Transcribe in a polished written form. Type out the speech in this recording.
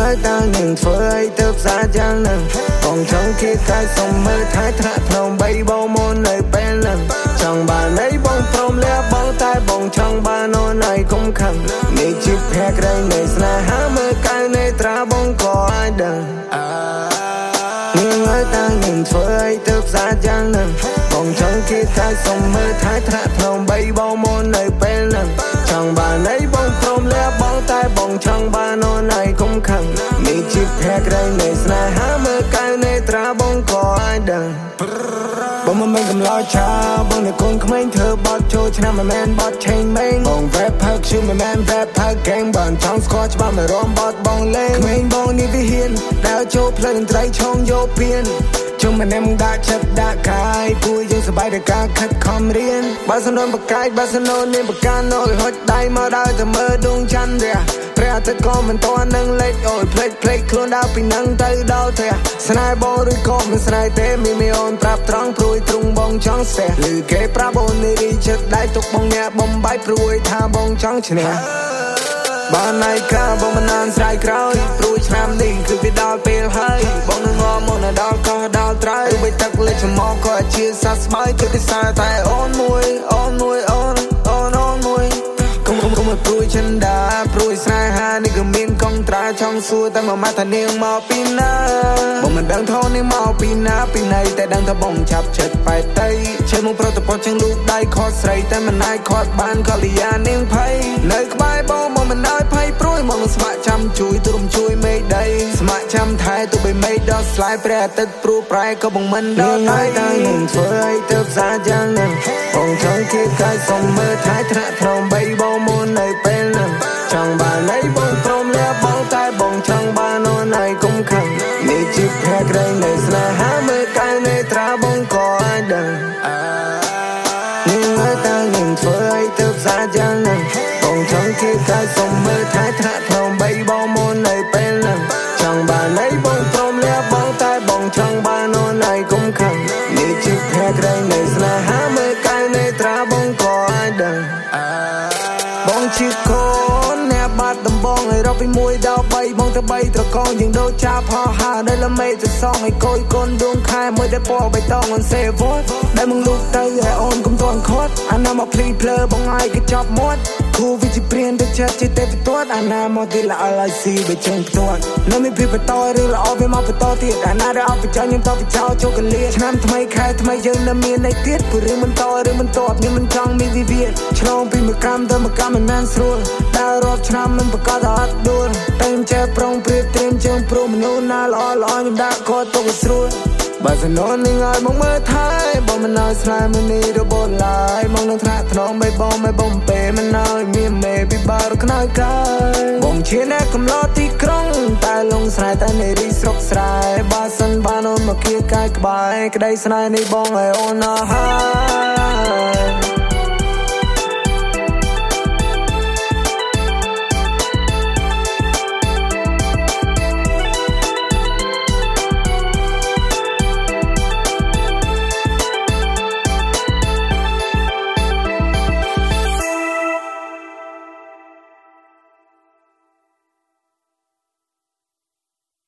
ហើយតើនឹងធ្វើឲ្យទៅផ្សារយ៉ាងហ្នឹងបងចង់គៀកកាយសុំមើលថែថ្នាក់ក្នុងបីបងមុននៅពេលហ្នឹងចង់បានអីបងព្រមលះបងតែបងចង់បានអូនឲ្យកុំខឹងនេះជាភក្តីនៃស្នេហាមើលកៅនៃត្រាបងក៏អាចដឹងនាងហើយតើនឹងធ្វើឲ្យទៅផ្សារយ៉ាងហ្នឹងបងចង់គៀកកាយសុំមើលថែថ្នាក់ក្នុងបីបងមុននៅពេលហ្នឹងចង់បានអីបងព្រមលះបងតែបងចង់បានអូនឲ្យកុំខឹងនេះជាភក្តីនៃស្នេហាមើលកៅនៃត្រាបងក៏អាចដឹងបងមិនកំឡោចឆាបងនៅកូនក្មេងធ្វើបត់ចូលឆ្នាំមិនមែនបត់ឆេងមេងបង rap ផឹកឈឺមិនមែន rap ផឹក gang បងចង់ស្គាល់ច្បាស់មិនរំបត់បងលេងក្មេងបងនេះវាហ៊ានដើរចូលផ្លូវតន្ត្រីឆងយកពៀនជុំម្នាក់ដាក់ចិត្តដាក់កាយគួរយើងសប្បាយតែការខិតខំរៀនបើសិនបកាយបើសិននេះបកាណូហុចដៃមកដើរទៅមើលដួងច័ន្ទព្រះអាទិត្យក៏មិនទាន់នឹងលេចអូយភ្លេចខ្លួនដើរពីនឹងទៅដល់ផ្ទះស្នេហ៍បងឬក៏មិនស្នេហ៍ទេមានអូនប្រាប់ត្រង់ព្រួយទ្រង់បងចង់ស្ទះឬគេប្រាប់អូននេះរីចិត្តដៃទុកបងអ្នកបំបាយព្រួយថាបងចង់ឈ្នះបានណៃកាបងមិនអានស្រ័យក្រោយព្រួយឆ្នាំនេះគឺវាដល់ពេលហើយបងនឹងងំមកដល់កោះដល់ត្រើយបីទឹកលេចចំមកក៏ជាសះស្បើយគឺគេសារតែអូនមួយអូនមួយកុំព្រួយចិនដាព្រួយស្នេហានេះក៏មានកងត្រាចង់សួរតែមកម៉ាត់ថានាងមកពីណាបងមិនដឹងថោនាងមកពីណាពីណីតែដឹងថាបងចាប់ចិត្តបែកទៅជើងមកប្រតពតជាងលូកដៃខត់ស្រីតែមិនអាចខាត់បានកលយានាងភ័យនៅក្បែរបងមិនឲ្យភ័យព្រួយមកស្ម័គ្រចាំជួយទ្រំជួយមេដីស្ម័គ្រចាំថែទៅបីមេដល់ស្លាយព្រះអាទិត្យព្រួប្រែក៏បងមិនដល់ដៃតែនឹងធ្វើឲ្យទៅផ្សារយ៉ាងហ្នឹងបងចង់គៀកកាយសុំមើលថែថ្នាក់ក្នុងបីបងមុននៅពេលហ្នឹងចង់បានអីបងព្រមលះបងតែបងចង់បានអូនឲ្យកុំខឹងនេះជាភក្តីនៃស្នេហាមើលកៅនៃត្រាបងក៏អាចដឹងនាងហើយតើនឹងធ្វើឲ្យទៅផ្សារយ៉ាងហ្នឹងបងចង់គៀកកាយសុំមើលថែថ្នាក់ក្នុងបីបងមុននៅពេលហ្នឹងចង់បានអីបងព្រមលះបងតែបងចង់បានអូនឲ្យកុំខឹងនេះជាភក្តីនៃស្នេហាមើលកៅនៃត្រាបងក៏អាចដឹងបងជាកូនអ្នកបាត់ដំបងឲ្យរកពី1ដល់3បងទៅ3ត្រកងយើងដូចចាប់ហោះហើនៅល្មេទៅសងឲ្យកូនកូនដួងខែមួយដែលពណ៌បៃតងអូនសេវតដែលมึงលូកទៅឲ្យអូនកុំទាន់ខត់អាណាមកភ្លីភ្លើបងឲ្យគេចាប់មាត់គូវិជាព្រៀនទៅចិត្តជាទេវតាអាណាមកទីละឲ្យស៊ីបើជើងផ្ទាត់នៅមានព្រីបន្តរឿងល្អវាមកបន្តទៀតអាណាដែលអបបច្ចញខ្ញុំតបចោលជោគលាឆ្នាំថ្មីខែថ្មីយើងនៅមានអីទៀតព្រោះរឿងបន្តរឿងបន្តខ្ញុំមិនចង់មានវិវាទឆ្លងពីមួយកម្មទៅមួយកម្មមិនមែនស្រួលដើររាប់ឆ្នាំមិនប្រកាសថាអត់ដួលតែខ្ញុំចេះប្រុងព្រៀបត្រៀមជើងព្រោះមនុស្សណាល្អខ្ញុំដាក់គាត់ទៅស្រួលបើសិនអូននឹងឲ្យមកមើលថែបងមិនឲ្យស្លាយមួយនេះរបូតឡើយមកនឹងថ្នាក់ថ្នមបីបងពេលមិនឲ្យមានមេពីបារខ្នើយកាយបងជាអ្នកកំឡោទីក្រុងតែលងស្រែតែនៃរីស្រុកស្រែបើសិនបានអូនមកគៀកកាយក្បែរក្តីស្នេហ៍នេះបងឲ្យអូនអស់ហើយ